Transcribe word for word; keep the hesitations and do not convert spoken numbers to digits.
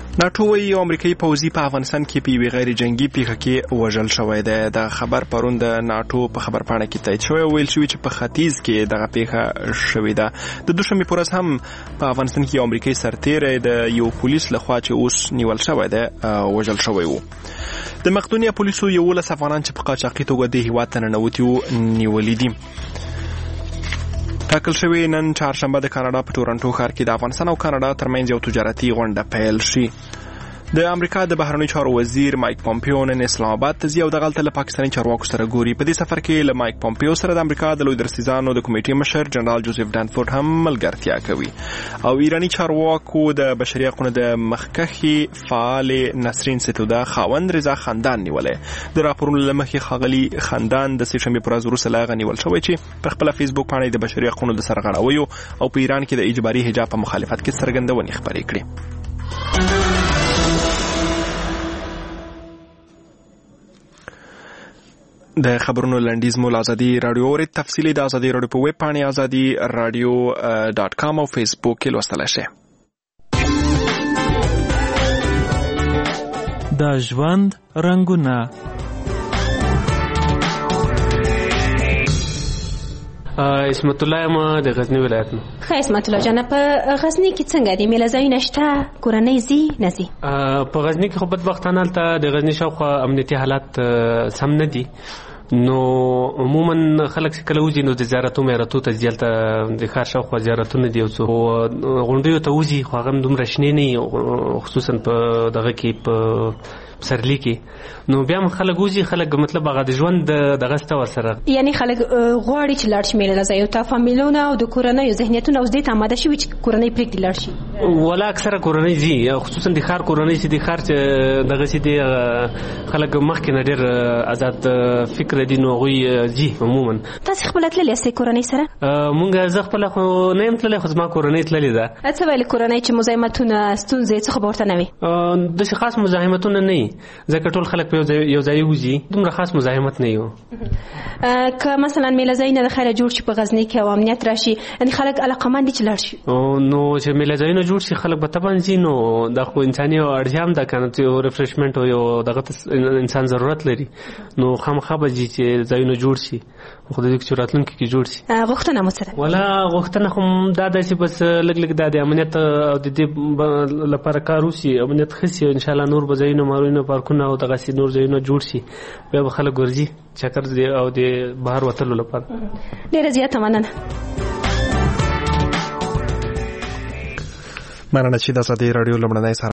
ناټو وايي یو امریکایي پوځي په افغانستان کې په یوې غیر جنگي پیښه کې وژل شوی دی. د خبر پرون د ناټو په خبرپاڼه کې تایید شوی او ویل شوی چې په ختیځ کې دغه پیښه شوې ده. د دوشنبې په ورځ هم په افغانستان کې یو امریکایي سرتیری د یو پولیس لخوا چې اوس نیول شوی دی وژل شوی و. د مقدونیا پولیسو یولس افغانان چې په قاچاقي توګه د هېواد ته ننوتي وو نیولي دي. ټاکل شوی نن چهارشنبه د کاناډا په ټورنټو ښار کې د افغانستان او کاناډا ترمنځ یو تجارتي غونډه پیل شي. د امریکا د بهرنیو چارو وزیر مایک پومپیو نن اسلام آباد ته ځي او دغلته له پاکستاني چارواکو سره ګوري. په دې سفر کې له مایک پومپیو سره د امریکا د لوی درستیزانو د کمیټې مشر جنرال جوزف ډانفورد هم ملګرتیا کوي او ایراني چارواکو د بشري حقوقو د مخکښې فعال نسرین ستوده خاوند رضا خندان نیولې. د راپورونو له مخې ښاغلي خندان د سې شنبې په ورځ وروسته له هغه نیول شوی چې په خپله فیسبوک پاڼه د بشري حقوقو د سرغړاویو او په ایران کې د اجباري حجاب په مخالفت کې څرګندونې خپرې کړې. د خبرونو لنډیز مول ازادي رادیو اوري. تفصیلی د ازادي رادیو په ویب پاڼه ازادي رادیو ډاټ کام او فیسبوک کې لوستلی شئ. د ژوند رنګونه. اسمت الله ما د غزنی ولایت نه. ښه اسمت الله جان، په غزنی کې څنګه دی میله ځایونه شته؟ کورنۍ ځي نه ځي؟ په غزنی کې خو بدبختانه هلته د غزنی شاوخوا امنیتي حالات سم نه دي، نو عموما خلک چې کله وځي نو د زیارتو میرتو ته ځي. هلته د ښار شاوخوا زیارتونه دي او څو غونډیو ته وځي، خو هغه هم دومره شنې نه وي، خصوصا په دغه کې په پسرلي کې. نو بیا هم خلک وځي، خلک مطلب هغه د ژوند دغه سته ورسره، یعنی خلک غواړي چې لاړ شي میله ځایو ته. فامیلونه او د کورنیو ذهنیتونه اوس دې ته اماده شوي چې کورنۍ پرېږدي لاړ شي؟ ولا اکثره کورنۍ ځي، خصوصا د ښار کورنۍ چې د ښار چې دغه چې دي خلک مخکې نه ډېر آزاد فکر دي، نو هغوی ځي عموما. تاسې خپله تللې یاستئ کورنۍ سره؟ مونږ زه خپله خو نه یم تللی، خو زما کورنۍ تللې ده. څه ویل کورنۍ چې مزاحمتونه ستونزې څه خو به ورته نه وي؟ داسې خاص مزاحمتونه نه وي، ځکه ټول خلک په یو ځای وځي، دومره خاص مزاحمت نه وي. که مثلا میله ځایونه د خیره جوړ شي په غزني کې او امنیت راشي، یعنې خلک علاقمند دي چې لاړ شي؟ نو چې میله ځایونه جوړ شي خلک به طبعا ځي، نو دا خو انساني اړتیا هم ده که نه، یو ریفریشمنټ او یو دغه انسان ضرورت لري، نو خامخا به ځي چې ځایونه جوړ شي، خو د دې چې راتلونکي کې جوړ شي. غوښتنه مو څه ده؟ ولا غوښتنه خو دا ده چې بس لږ لږ دا د امنیت او د دې لپاره کار وشي، امنیت ښه شي، انشاءالله نور به ځایونه مارونه پارکونه او دغسې نور ځایونه جوړ شي، بیا به خلک ورځي چکر او د بهر وتلو لپاره. ډېره زیاته مننه. مننه چې د ازادي رادیو لومړنی